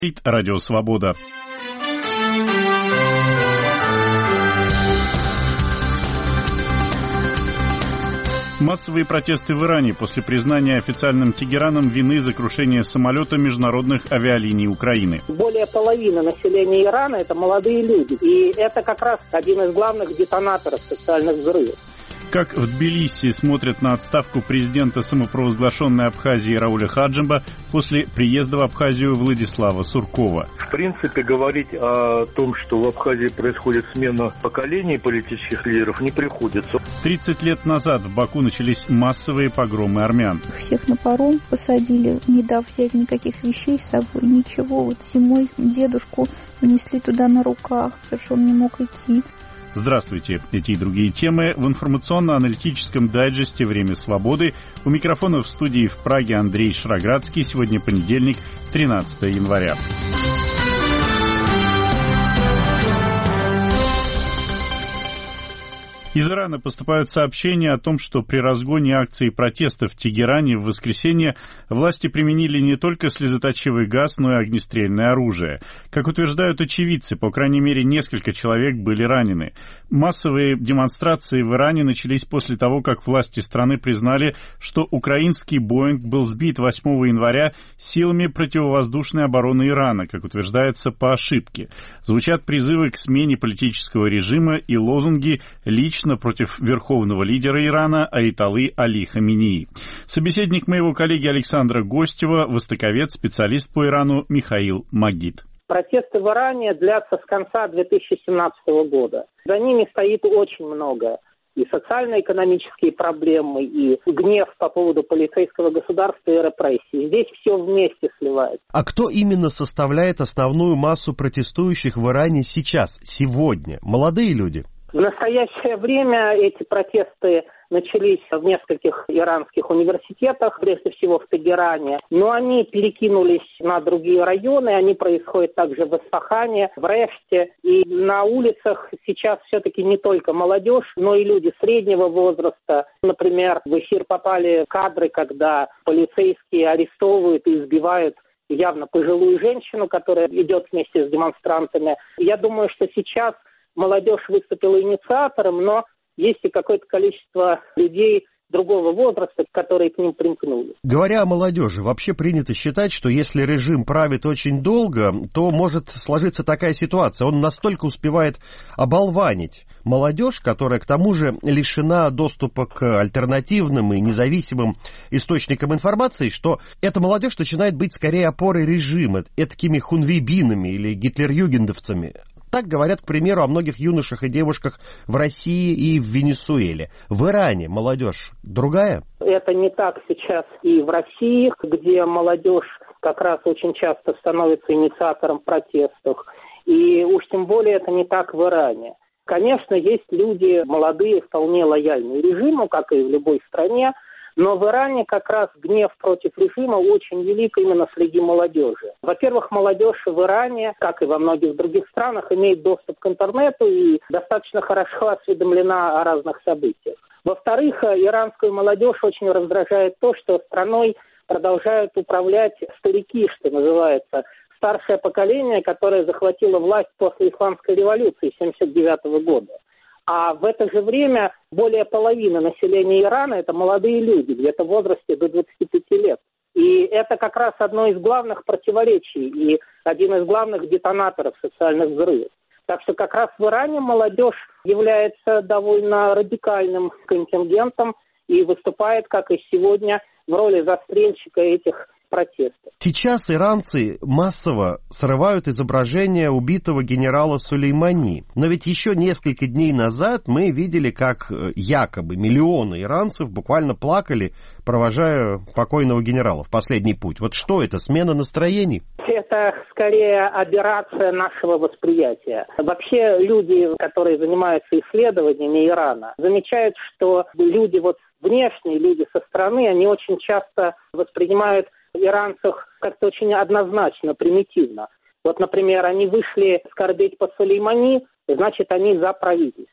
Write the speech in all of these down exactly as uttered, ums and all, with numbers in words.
Радио Свобода. Массовые протесты в Иране после признания официальным Тегераном вины за крушение самолета международных авиалиний Украины. Более половины населения Ирана – это молодые люди. И это как раз один из главных детонаторов социальных взрывов. Как в Тбилиси смотрят на отставку президента самопровозглашенной Абхазии Рауля Хаджимба после приезда в Абхазию Владислава Суркова. В принципе, говорить о том, что в Абхазии происходит смена поколений политических лидеров, не приходится. тридцать лет назад в Баку начались массовые погромы армян. Всех на паром посадили, не дав взять никаких вещей с собой, ничего. Вот зимой дедушку внесли туда на руках, потому что он не мог идти. Здравствуйте. Эти и другие темы в информационно-аналитическом дайджесте «Время свободы». У микрофона в студии в Праге Андрей Шраградский. Сегодня понедельник, тринадцатое января. Из Ирана поступают сообщения о том, что при разгоне акции протеста в Тегеране в воскресенье власти применили не только слезоточивый газ, но и огнестрельное оружие. Как утверждают очевидцы, по крайней мере, несколько человек были ранены. Массовые демонстрации в Иране начались после того, как власти страны признали, что украинский «Боинг» был сбит восьмого января силами противовоздушной обороны Ирана, как утверждается, по ошибке. Звучат призывы к смене политического режима и лозунги «Лично против верховного лидера Ирана Аятоллы Али Хаменеи». Собеседник моего коллеги Александра Гостева, востоковед, специалист по Ирану Михаил Магид. Протесты в Иране длятся с конца две тысячи семнадцатого года. За ними стоит очень много. И социально-экономические проблемы, и гнев по поводу полицейского государства и репрессий. Здесь все вместе сливается. А кто именно составляет основную массу протестующих в Иране сейчас, сегодня? Молодые люди? В настоящее время эти протесты начались в нескольких иранских университетах, прежде всего в Тегеране, но они перекинулись на другие районы, они происходят также в Исфахане, в Реште, и на улицах сейчас все-таки не только молодежь, но и люди среднего возраста. Например, в эфир попали кадры, когда полицейские арестовывают и избивают явно пожилую женщину, которая идет вместе с демонстрантами. Я думаю, что сейчас молодежь выступила инициатором, но есть и какое-то количество людей другого возраста, которые к ним примкнули. Говоря о молодежи, вообще принято считать, что если режим правит очень долго, то может сложиться такая ситуация. Он настолько успевает оболванить молодежь, которая к тому же лишена доступа к альтернативным и независимым источникам информации, что эта молодежь начинает быть скорее опорой режима, этакими хунвейбинами или гитлер-югендовцами. Так говорят, к примеру, о многих юношах и девушках в России и в Венесуэле. В Иране молодежь другая? Это не так сейчас и в России, где молодежь как раз очень часто становится инициатором протестов. И уж тем более это не так в Иране. Конечно, есть люди молодые, вполне лояльные режиму, как и в любой стране, но в Иране как раз гнев против режима очень велик именно среди молодежи. Во-первых, молодежь в Иране, как и во многих других странах, имеет доступ к интернету и достаточно хорошо осведомлена о разных событиях. Во-вторых, иранскую молодежь очень раздражает то, что страной продолжают управлять старики, что называется, старшее поколение, которое захватило власть после исламской революции семьдесят девятого года. А в это же время более половины населения Ирана – это молодые люди, где-то в возрасте до двадцати пяти лет. И это как раз одно из главных противоречий и один из главных детонаторов социальных взрывов. Так что как раз в Иране молодежь является довольно радикальным контингентом и выступает, как и сегодня, в роли застрельщика этих протестов. Сейчас иранцы массово срывают изображение убитого генерала Сулеймани. Но ведь еще несколько дней назад мы видели, как якобы миллионы иранцев буквально плакали, провожая покойного генерала в последний путь. Вот что это, смена настроений? Это скорее аберрация нашего восприятия. Вообще люди, которые занимаются исследованиями Ирана, замечают, что люди вот внешние, люди со стороны, они очень часто воспринимают иранцев как-то очень однозначно, примитивно. Вот, например, они вышли скорбеть по Сулеймани, значит, они за правительство.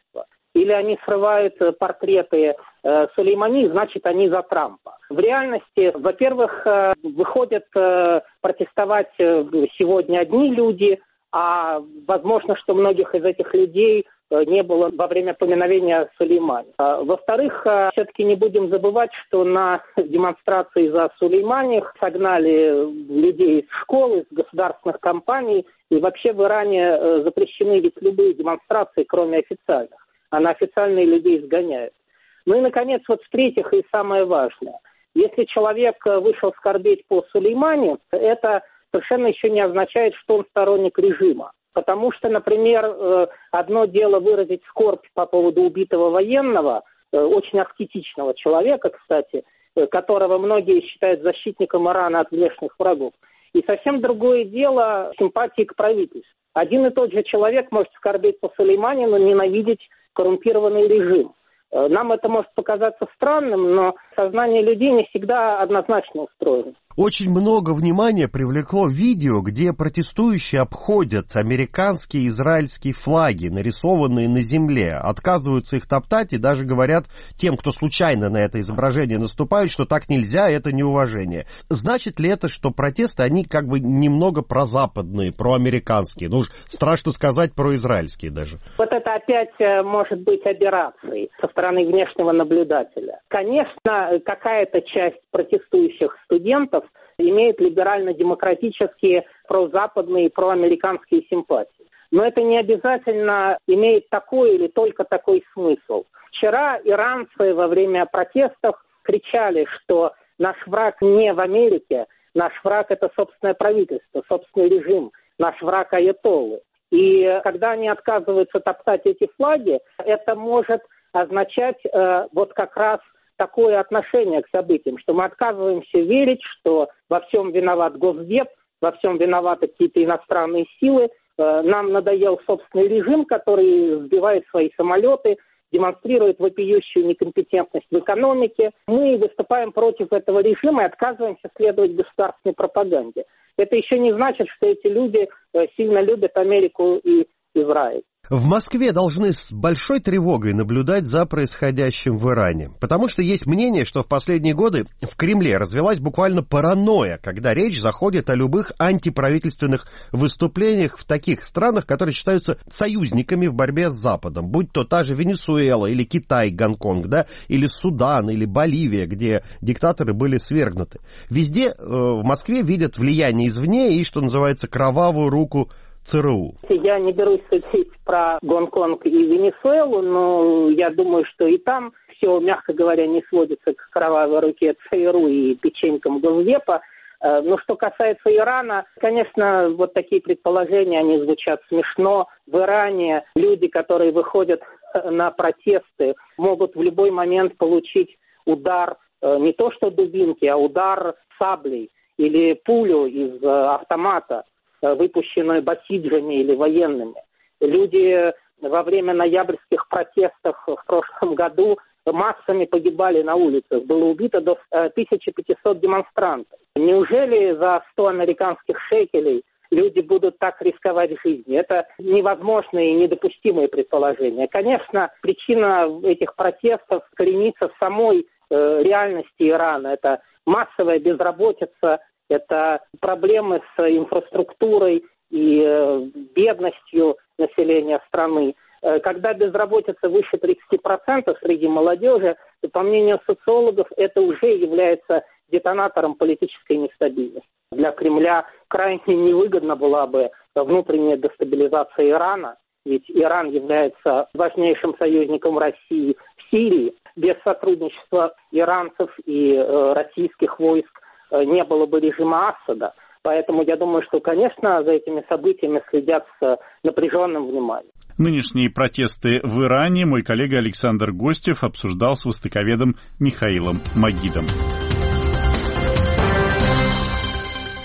или они срывают портреты э, Сулеймани, значит, они за Трампа. В реальности, во-первых, э, выходят э, протестовать сегодня одни люди, а возможно, что многих из этих людей э, не было во время поминовения Сулеймани. А, во-вторых, э, все-таки не будем забывать, что на демонстрации за Сулеймани согнали людей из школ, из государственных компаний, и вообще в Иране э, запрещены ведь любые демонстрации, кроме официальных. А на официальные людей сгоняют. Ну и, наконец, вот в-третьих, и самое важное. Если человек вышел скорбеть по Сулеймани, это совершенно еще не означает, что он сторонник режима. Потому что, например, одно дело выразить скорбь по поводу убитого военного, очень архетичного человека, кстати, которого многие считают защитником Ирана от внешних врагов. И совсем другое дело симпатии к правительству. Один и тот же человек может скорбеть по Сулеймани, но ненавидеть коррумпированный режим. Нам это может показаться странным, но сознание людей не всегда однозначно устроено. Очень много внимания привлекло видео, где протестующие обходят американские и израильские флаги, нарисованные на земле, отказываются их топтать и даже говорят тем, кто случайно на это изображение наступает, что так нельзя, это неуважение. Значит ли это, что протесты, они как бы немного прозападные, проамериканские? Ну уж страшно сказать, произраильские даже. Вот это опять может быть аберрацией со стороны внешнего наблюдателя. Конечно, какая-то часть протестующих студентов имеет либерально-демократические, прозападные, проамериканские симпатии. Но это не обязательно имеет такой или только такой смысл. Вчера иранцы во время протестов кричали, что наш враг не в Америке, наш враг – это собственное правительство, собственный режим, наш враг – аятоллы. И когда они отказываются топтать эти флаги, это может означать э, вот как раз такое отношение к событиям, что мы отказываемся верить, что во всем виноват Госдеп, во всем виноваты какие-то иностранные силы. Э, нам надоел собственный режим, который сбивает свои самолеты, демонстрирует вопиющую некомпетентность в экономике. Мы выступаем против этого режима и отказываемся следовать государственной пропаганде. Это еще не значит, что эти люди э, сильно любят Америку и Израиль. В Москве должны с большой тревогой наблюдать за происходящим в Иране, потому что есть мнение, что в последние годы в Кремле развилась буквально паранойя, когда речь заходит о любых антиправительственных выступлениях в таких странах, которые считаются союзниками в борьбе с Западом, будь то та же Венесуэла или Китай, Гонконг, да, или Судан, или Боливия, где диктаторы были свергнуты. Везде э, в Москве видят влияние извне и, что называется, кровавую руку ЦРУ. Я не берусь судить про Гонконг и Венесуэлу, но я думаю, что и там все, мягко говоря, не сводится к кровавой руке ЦРУ и печенькам Госдепа. Но что касается Ирана, конечно, вот такие предположения, они звучат смешно. В Иране люди, которые выходят на протесты, могут в любой момент получить удар, не то что дубинки, а удар саблей или пулю из автомата, выпущенную басиджами или военными. Люди во время ноябрьских протестов в прошлом году массами погибали на улицах. Было убито до тысяча пятьсот демонстрантов. Неужели за сто американских шекелей люди будут так рисковать жизнью? Это невозможные и недопустимые предположения. Конечно, причина этих протестов коренится в самой э, реальности Ирана. Это массовая безработица, это проблемы с инфраструктурой и э, бедностью населения страны. Э, когда безработица выше тридцать процентов среди молодежи, то, по мнению социологов, это уже является детонатором политической нестабильности. Для Кремля крайне невыгодна была бы внутренняя дестабилизация Ирана, ведь Иран является важнейшим союзником России в Сирии. Без сотрудничества иранцев и э, российских войск не было бы режима Асада. Поэтому я думаю, что, конечно, за этими событиями следят с напряженным вниманием. Нынешние протесты в Иране мой коллега Александр Гостев обсуждал с востоковедом Михаилом Магидом.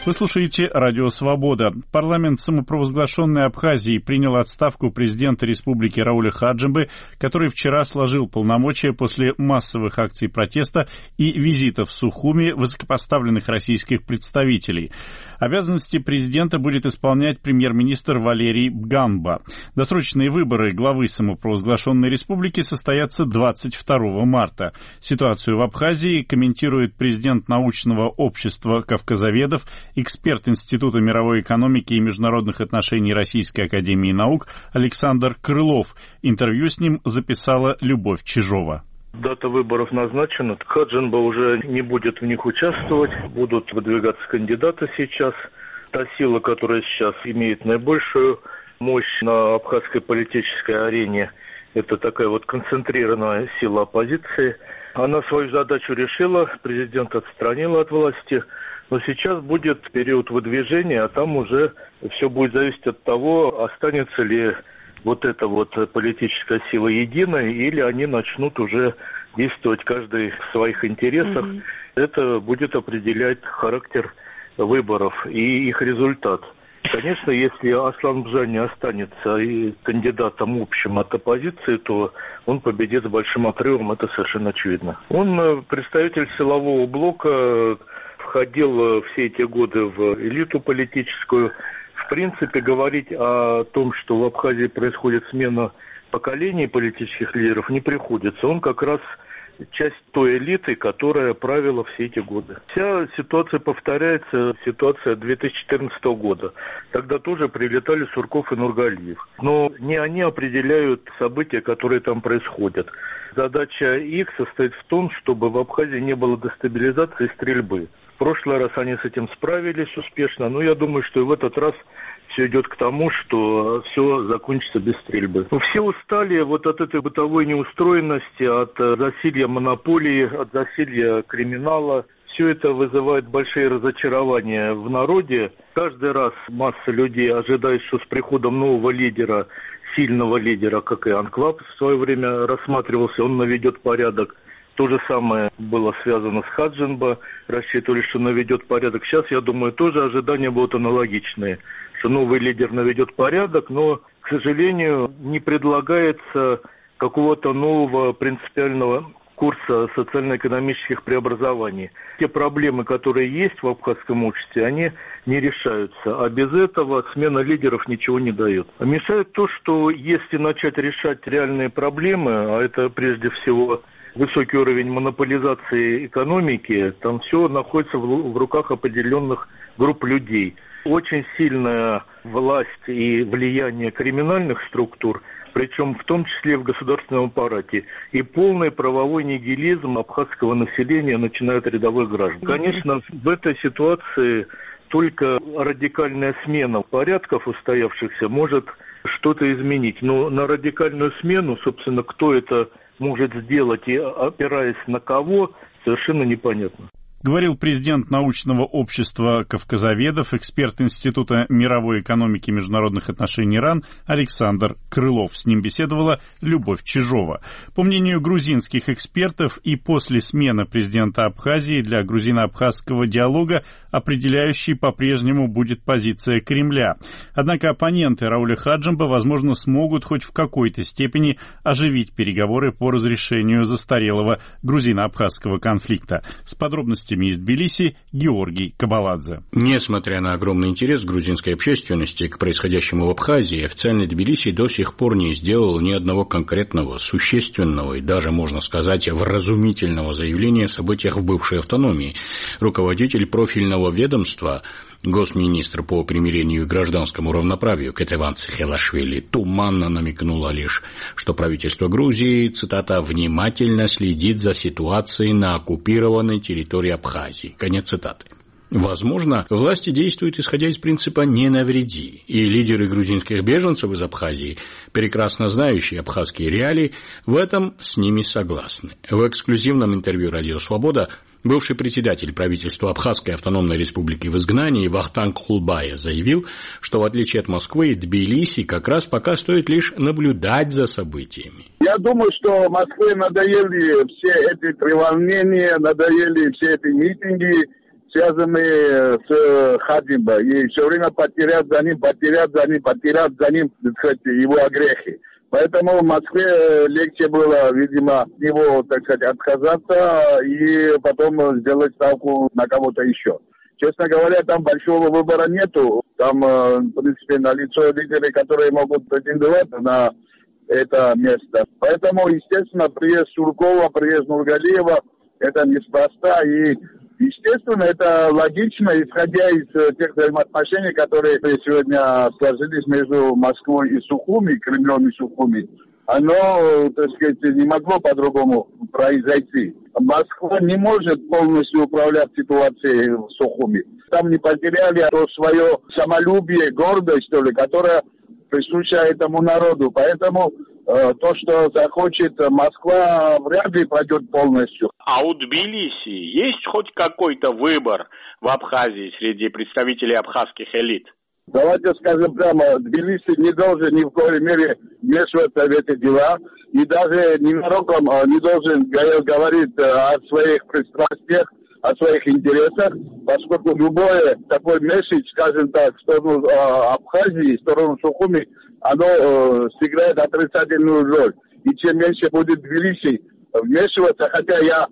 Вы слушаете «Радио Свобода». Парламент самопровозглашенной Абхазии принял отставку президента республики Рауля Хаджимбы, который вчера сложил полномочия после массовых акций протеста и визитов в Сухуми высокопоставленных российских представителей. Обязанности президента будет исполнять премьер-министр Валерий Бганба. Досрочные выборы главы самопровозглашенной республики состоятся двадцать второго марта. Ситуацию в Абхазии комментирует президент научного общества кавказоведов, эксперт Института мировой экономики и международных отношений Российской академии наук Александр Крылов. Интервью с ним записала Любовь Чижова. Дата выборов назначена. Хаджимба уже не будет в них участвовать. Будут выдвигаться кандидаты сейчас. Та сила, которая сейчас имеет наибольшую мощь на абхазской политической арене, это такая вот концентрированная сила оппозиции. Она свою задачу решила, президент отстранил от власти. Но сейчас будет период выдвижения, а там уже все будет зависеть от того, останется ли вот эта вот политическая сила единой, или они начнут уже действовать каждый в своих интересах. Mm-hmm. Это будет определять характер выборов и их результат. Конечно, если Аслан Бжани останется и кандидатом общим от оппозиции, то он победит с большим отрывом, это совершенно очевидно. Он представитель силового блока, входил все эти годы в элиту политическую. В принципе, говорить о том, что в Абхазии происходит смена поколений политических лидеров, не приходится. Он как раз часть той элиты, которая правила все эти годы. Вся ситуация повторяется, ситуация две тысячи четырнадцатого года. Тогда тоже прилетали Сурков и Нургалиев. Но не они определяют события, которые там происходят. Задача их состоит в том, чтобы в Абхазии не было дестабилизации и стрельбы. В прошлый раз они с этим справились успешно, но я думаю, что и в этот раз все идет к тому, что все закончится без стрельбы. Все устали вот от этой бытовой неустроенности, от засилья монополии, от засилья криминала. Все это вызывает большие разочарования в народе. Каждый раз масса людей ожидает, что с приходом нового лидера, сильного лидера, как и Анклав в свое время рассматривался, он наведет порядок. То же самое было связано с Хаджимба, рассчитывали, что наведет порядок. Сейчас, я думаю, тоже ожидания будут аналогичные, что новый лидер наведет порядок, но, к сожалению, не предлагается какого-то нового принципиального курса социально-экономических преобразований. Те проблемы, которые есть в абхазском обществе, они не решаются. А без этого смена лидеров ничего не дает. А мешает то, что если начать решать реальные проблемы, а это прежде всего высокий уровень монополизации экономики, там все находится в, в руках определенных групп людей. Очень сильная власть и влияние криминальных структур, причем в том числе в государственном аппарате, и полный правовой нигилизм абхазского населения, начиная от рядовых граждан. Конечно, в этой ситуации только радикальная смена порядков устоявшихся может что-то изменить. Но на радикальную смену, собственно, кто это может сделать и опираясь на кого, совершенно непонятно. Говорил президент научного общества кавказоведов, эксперт Института мировой экономики и международных отношений РАН Александр Крылов. С ним беседовала Любовь Чижова. По мнению грузинских экспертов, и после смены президента Абхазии для грузино-абхазского диалога определяющей по-прежнему будет позиция Кремля. Однако оппоненты Рауля Хаджимба, возможно, смогут хоть в какой-то степени оживить переговоры по разрешению застарелого грузино-абхазского конфликта. С подробностями из Тбилиси Георгий Кабаладзе. Несмотря на огромный интерес грузинской общественности к происходящему в Абхазии, официальный Тбилиси до сих пор не сделал ни одного конкретного, существенного и даже, можно сказать, вразумительного заявления о событиях в бывшей автономии. Руководитель профильного ведомства, госминистр по примирению и гражданскому равноправию Кетеван Цхелашвили туманно намекнула лишь, что правительство Грузии, цитата, «внимательно следит за ситуацией на оккупированной территории Абхазии». Конец цитаты. Возможно, власти действуют исходя из принципа «не навреди», и лидеры грузинских беженцев из Абхазии, прекрасно знающие абхазские реалии, в этом с ними согласны. В эксклюзивном интервью «Радио Свобода» бывший председатель правительства Абхазской автономной республики в изгнании Вахтанг Хулбая заявил, что в отличие от Москвы, Тбилиси как раз пока стоит лишь наблюдать за событиями. Я думаю, что Москве надоели все эти треволнения, надоели все эти митинги. связанные с Хаджимба, и все время потерять за ним, потерять за ним, потерять за ним, так сказать, его огрехи. Поэтому в Москве легче было, видимо, от него, так сказать, отказаться и потом сделать ставку на кого-то еще. Честно говоря, там большого выбора нету. Там, в принципе, налицо лидеры, которые могут претендовать на это место. Поэтому, естественно, приезд Суркова, приезд Нургалиева, это неспроста. И, естественно, это логично, исходя из тех взаимоотношений, которые сегодня сложились между Москвой и Сухуми, Кремлем и Сухуми. Оно, так сказать, не могло по-другому произойти. Москва не может полностью управлять ситуацией в Сухуми. Там не потеряли то свое самолюбие, гордость, что ли, которая присуща этому народу. Поэтому э, то, что захочет Москва, вряд ли пройдет полностью. А у Тбилиси есть хоть какой-то выбор в Абхазии среди представителей абхазских элит? Давайте скажем прямо, Тбилиси не должен ни в коей мере вмешиваться в эти дела и даже ненароком не должен говорить о своих пристрастиях, о своих интересах, поскольку любое такой месседж, скажем так, в сторону Абхазии, в сторону Сухуми, оно сыграет отрицательную роль. И чем меньше будет Тбилиси вмешиваться, хотя я,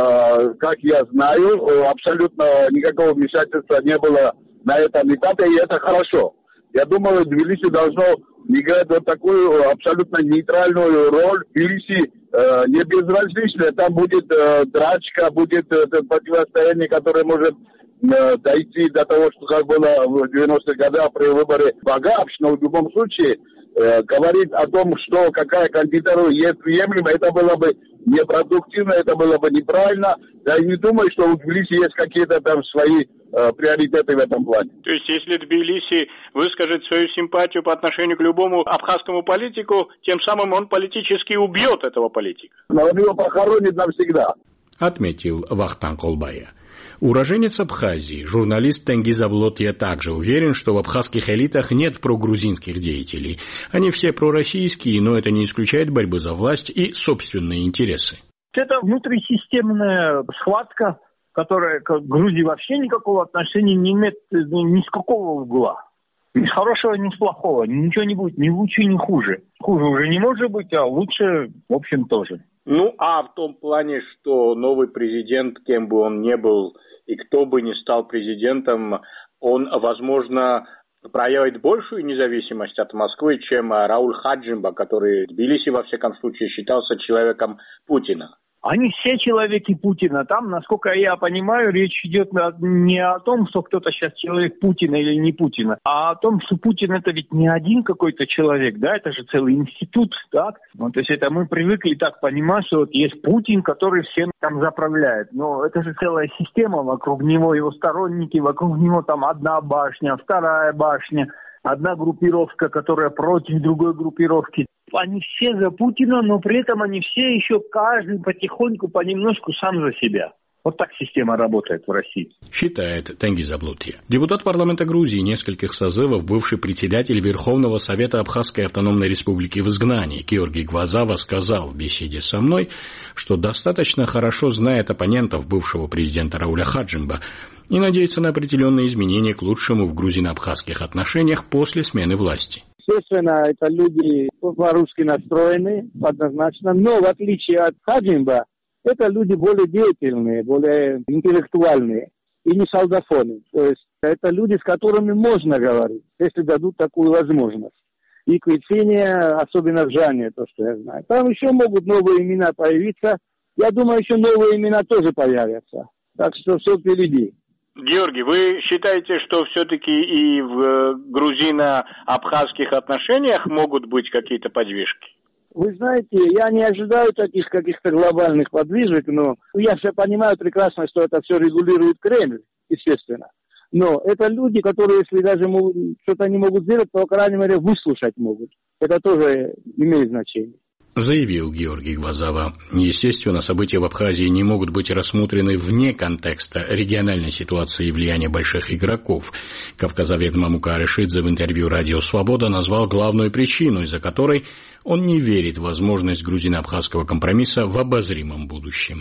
как я знаю, абсолютно никакого вмешательства не было на этом этапе, и это хорошо. Я думаю, Тбилиси должно играть вот такую абсолютно нейтральную роль. Тбилиси э, не безразличная, там будет э, драчка, будет э, противостояние, которое может э, дойти до того, что как было в девяностых годах при выборе Багапш, но в любом случае э, говорить о том, что какая кандидатура есть приемлема, это было бы непродуктивно, это было бы неправильно. Я не думаю, что у Тбилиси есть какие-то там свои э, приоритеты в этом плане. То есть, если Тбилиси выскажет свою симпатию по отношению к любому абхазскому политику, тем самым он политически убьет этого политика. Но он его похоронит навсегда. Отметил Вахтанг Колбая. Уроженец Абхазии, журналист Тенгиз Аблотья, также уверен, что в абхазских элитах нет прогрузинских деятелей. Они все пророссийские, но это не исключает борьбы за власть и собственные интересы. Это внутрисистемная схватка, которая к Грузии вообще никакого отношения не имеет ни с какого угла. Ни с хорошего, ни с плохого. Ничего не будет, ни лучше, ни хуже. Хуже уже не может быть, а лучше, в общем, тоже. Ну, а в том плане, что новый президент, кем бы он ни был, и кто бы ни стал президентом, он, возможно, проявит большую независимость от Москвы, чем Рауль Хаджимба, который в Тбилиси, во всяком случае, считался человеком Путина. Они все человеки Путина. Там, насколько я понимаю, речь идет не о том, что кто-то сейчас человек Путина или не Путина, а о том, что Путин это ведь не один какой-то человек, да, это же целый институт, так? Ну, то есть это мы привыкли так понимать, что вот есть Путин, который всем там заправляет. Но это же целая система, вокруг него его сторонники, вокруг него там одна башня, вторая башня, одна группировка, которая против другой группировки. Они все за Путина, но при этом они все еще каждый потихоньку, понемножку сам за себя. Вот так система работает в России. Считает Тенгиз Аблотья. Депутат парламента Грузии нескольких созывов, бывший председатель Верховного Совета Абхазской автономной республики в изгнании Георгий Гвазава сказал в беседе со мной, что достаточно хорошо знает оппонентов бывшего президента Рауля Хаджимба и надеется на определенные изменения к лучшему в грузино-абхазских отношениях после смены власти. Естественно, это люди по-русски настроены, однозначно, но в отличие от Хаджимба, это люди более деятельные, более интеллектуальные и не солдафоны. То есть это люди, с которыми можно говорить, если дадут такую возможность. И Квицения, особенно в Жане, то, что я знаю. Там еще могут новые имена появиться. Я думаю, еще новые имена тоже появятся. Так что все впереди. Георгий, вы считаете, что все-таки и в грузино-абхазских отношениях могут быть какие-то подвижки? Вы знаете, я не ожидаю таких каких-то глобальных подвижек, но я все понимаю прекрасно, что это все регулирует Кремль, естественно. Но это люди, которые, если даже что-то не могут сделать, то, по крайней мере, выслушать могут. Это тоже имеет значение. Заявил Георгий Гвазава. Естественно, события в Абхазии не могут быть рассмотрены вне контекста региональной ситуации и влияния больших игроков. Кавказовед Мамука Аришидзе в интервью «Радио Свобода» назвал главную причину, из-за которой он не верит в возможность грузино-абхазского компромисса в обозримом будущем.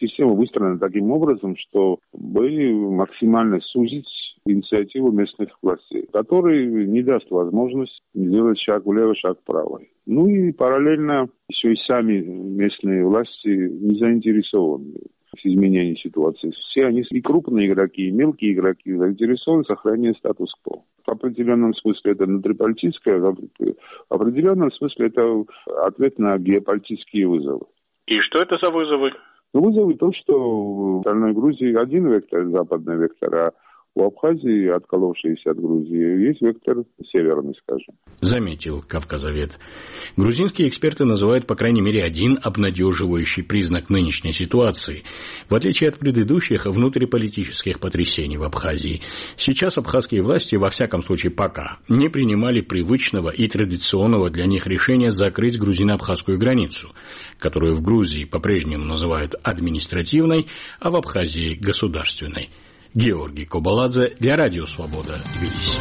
система выстроена таким образом, чтобы максимально сузить инициативу местных властей, который не даст возможность сделать шаг влево, шаг вправо. Ну и параллельно еще и сами местные власти не заинтересованы в изменении ситуации. Все они, и крупные игроки, и мелкие игроки, заинтересованы в сохранении статус-кво. В определенном смысле это внутриполитическое, в определенном смысле это ответ на геополитические вызовы. И что это за вызовы? Ну, вызовы то, что в остальной Грузии один вектор, западный вектор, а у Абхазии, отколовшейся от Грузии, есть вектор северный, скажем. Заметил Кавказовед. Грузинские эксперты называют, по крайней мере, один обнадеживающий признак нынешней ситуации. В отличие от предыдущих внутриполитических потрясений в Абхазии, сейчас абхазские власти, во всяком случае пока, не принимали привычного и традиционного для них решения закрыть грузино-абхазскую границу, которую в Грузии по-прежнему называют административной, а в Абхазии – государственной. Георгий Кобаладзе для Радио Свобода, Тбилиси.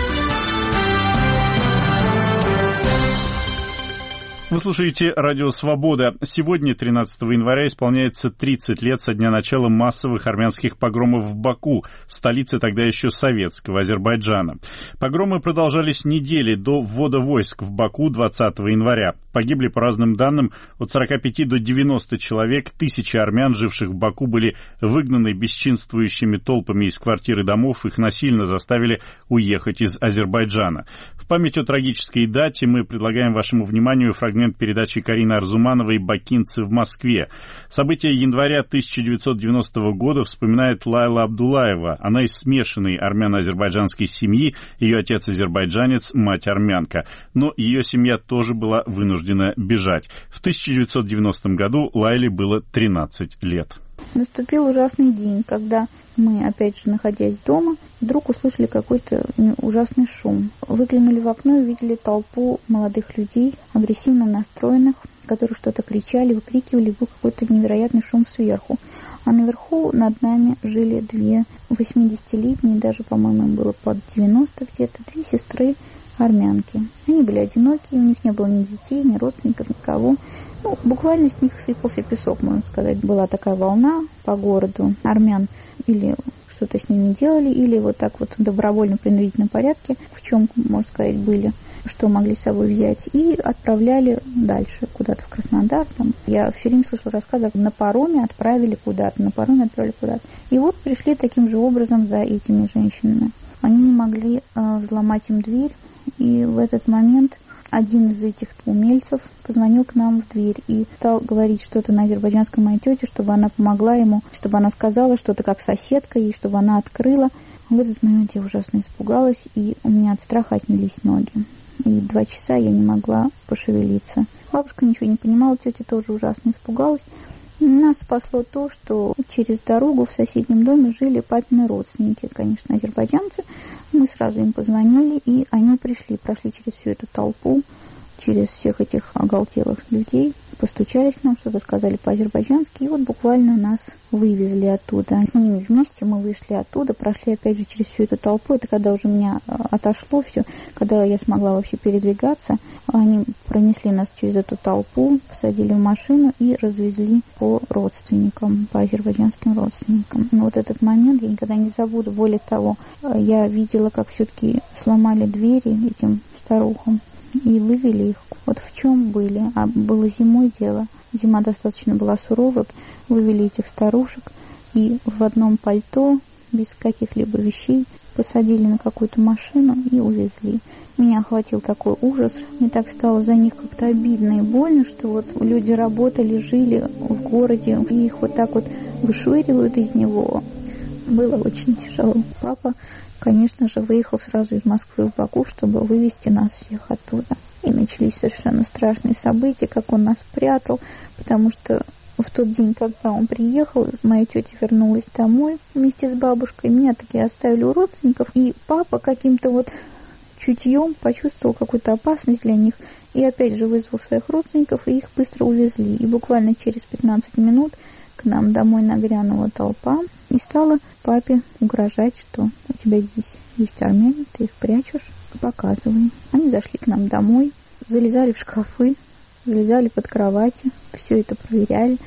Вы слушаете Радио Свобода. Сегодня, тринадцатого января, исполняется тридцать лет со дня начала массовых армянских погромов в Баку, столице тогда еще советского Азербайджана. Погромы продолжались недели до ввода войск в Баку двадцатого января. Погибли, по разным данным, от сорока пяти до девяноста человек. Тысячи армян, живших в Баку, были выгнаны бесчинствующими толпами из квартир и домов. Их насильно заставили уехать из Азербайджана. В память о трагической дате мы предлагаем вашему вниманию фрагмент передачи Карины Арзумановой «Бакинцы в Москве». События января тысяча девятьсот девяностого года вспоминает Лайла Абдулаева. Она из смешанной армяно-азербайджанской семьи. Ее отец азербайджанец, мать армянка. Но ее семья тоже была вынуждена бежать. В тысяча девятьсот девяностом году Лайле было тринадцать лет. Наступил ужасный день, когда мы, опять же, находясь дома, вдруг услышали какой-то ужасный шум. Выглянули в окно и увидели толпу молодых людей, агрессивно настроенных, которые что-то кричали, выкрикивали, был какой-то невероятный шум сверху. А наверху над нами жили две восьмидесятилетние, даже, по-моему, им было под девяносто где-то, две сестры армянки. Они были одинокие, у них не было ни детей, ни родственников, никого. Ну, буквально с них сыпался песок, можно сказать. Была такая волна по городу армян. Или что-то с ними делали, или вот так вот добровольно, в принудительном порядке, в чем, можно сказать, были, что могли с собой взять, и отправляли дальше, куда-то в Краснодар. Там. Я все время слышала рассказы, на пароме отправили куда-то, на пароме отправили куда-то. И вот пришли таким же образом за этими женщинами. Они не могли э, взломать им дверь, и в этот момент один из этих умельцев позвонил к нам в дверь и стал говорить что-то на азербайджанской моей тете, чтобы она помогла ему, чтобы она сказала что-то как соседка, и чтобы она открыла. В этот момент я ужасно испугалась, и у меня от страха отнялись ноги. И два часа я не могла пошевелиться. Бабушка ничего не понимала, тетя тоже ужасно испугалась. Нас спасло то, что через дорогу в соседнем доме жили папины родственники, конечно, азербайджанцы. Мы сразу им позвонили, и они пришли, прошли через всю эту толпу, через всех этих оголтелых людей, постучались к нам, что-то сказали по-азербайджански, и вот буквально нас вывезли оттуда. С ними вместе мы вышли оттуда, прошли опять же через всю эту толпу. Это когда уже меня отошло все, когда я смогла вообще передвигаться. Они пронесли нас через эту толпу, посадили в машину и развезли по родственникам, по азербайджанским родственникам. Но вот этот момент я никогда не забуду. Более того, я видела, как все-таки сломали двери этим старухам и вывели их. Вот в чем были. А было зимой дело. Зима достаточно была суровая. Вывели этих старушек и в одном пальто, без каких-либо вещей, посадили на какую-то машину и увезли. Меня охватил такой ужас. Мне так стало за них как-то обидно и больно, что вот люди работали, жили в городе, и их вот так вот вышвыривают из него. Было очень тяжело. Папа, конечно же, выехал сразу из Москвы в Баку, чтобы вывезти нас всех оттуда. И начались совершенно страшные события, как он нас прятал, потому что в тот день, когда он приехал, моя тетя вернулась домой вместе с бабушкой, меня таки оставили у родственников, и папа каким-то вот чутьем почувствовал какую-то опасность для них, и опять же вызвал своих родственников, и их быстро увезли. И буквально через пятнадцать минут к нам домой нагрянула толпа и стала папе угрожать, что у тебя здесь есть армяне, ты их прячешь, показывай. Они зашли к нам домой, залезали в шкафы, залезали под кровати, все это проверяли.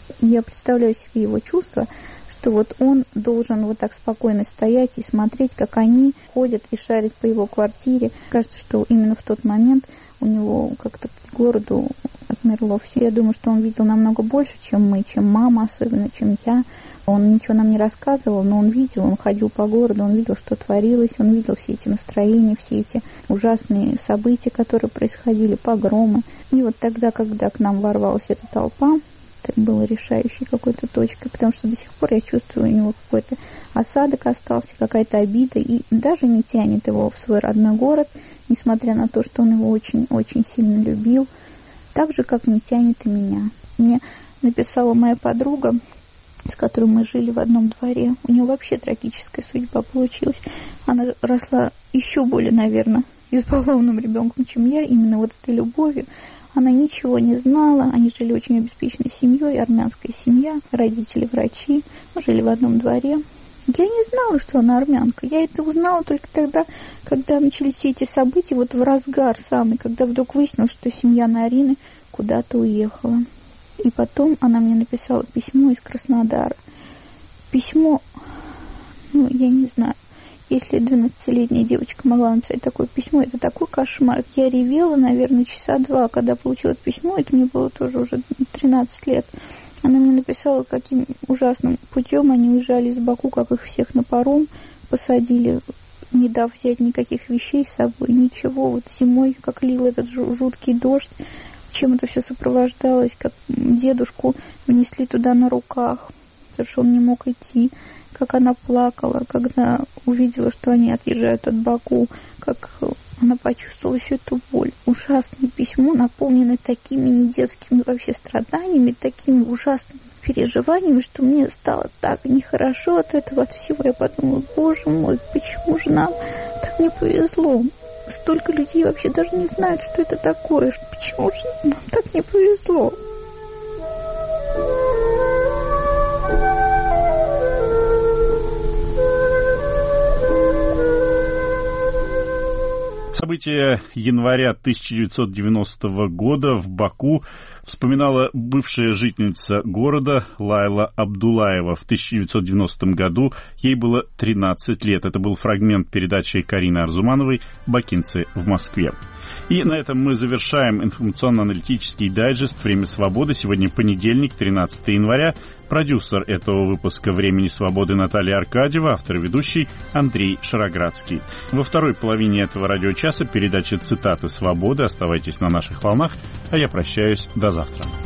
Я представляю себе его чувства, что вот он должен вот так спокойно стоять и смотреть, как они ходят и шарят по его квартире. Кажется, что именно в тот момент у него как-то к городу отмерло все. Я думаю, что он видел намного больше, чем мы, чем мама, особенно, чем я. Он ничего нам не рассказывал, но он видел, он ходил по городу, он видел, что творилось, он видел все эти настроения, все эти ужасные события, которые происходили, погромы. И вот тогда, когда к нам ворвалась эта толпа, это было решающей какой-то точкой, потому что до сих пор я чувствую, у него какой-то осадок остался, какая-то обида, и даже не тянет его в свой родной город, несмотря на то, что он его очень-очень сильно любил, так же, как не тянет и меня. Мне написала моя подруга, с которой мы жили в одном дворе. У нее вообще трагическая судьба получилась. Она росла еще более, наверное, избалованным ребенком, чем я, именно вот этой любовью. Она ничего не знала, они жили очень обеспеченной семьей, армянская семья, родители врачи, мы жили в одном дворе. Я не знала, что она армянка. Я это узнала только тогда, когда начались все эти события, вот в разгар самый, когда вдруг выяснилось, что семья Нарины куда-то уехала. И потом она мне написала письмо из Краснодара. Письмо, ну, я не знаю, если двенадцатилетняя девочка могла написать такое письмо, это такой кошмар. Я ревела, наверное, часа два, когда получила это письмо, это мне было тоже уже тринадцать лет. Она мне написала, каким ужасным путем они уезжали из Баку, как их всех на паром посадили, не дав взять никаких вещей с собой, ничего. Вот зимой, как лил этот жуткий дождь, чем это все сопровождалось, как дедушку внесли туда на руках, потому что он не мог идти, как она плакала, когда увидела, что они отъезжают от Баку, как она почувствовала всю эту боль. Ужасное письмо, наполненное такими недетскими вообще страданиями, такими ужасными переживаниями, что мне стало так нехорошо от этого, от всего. Я подумала, боже мой, почему же нам так не повезло? Столько людей вообще даже не знают, что это такое. Почему же нам так не повезло? События января тысяча девятьсот девяностого года в Баку вспоминала бывшая жительница города Лайла Абдулаева. В тысяча девятьсот девяностом году ей было тринадцать лет. Это был фрагмент передачи Карины Арзумановой «Бакинцы в Москве». И на этом мы завершаем информационно-аналитический дайджест «Время свободы». Сегодня понедельник, тринадцатого января. Продюсер этого выпуска «Времени свободы» Наталья Аркадьева, автор и ведущий Андрей Шароградский. Во второй половине этого радиочаса передача «Цитаты свободы». Оставайтесь на наших волнах, а я прощаюсь до завтра.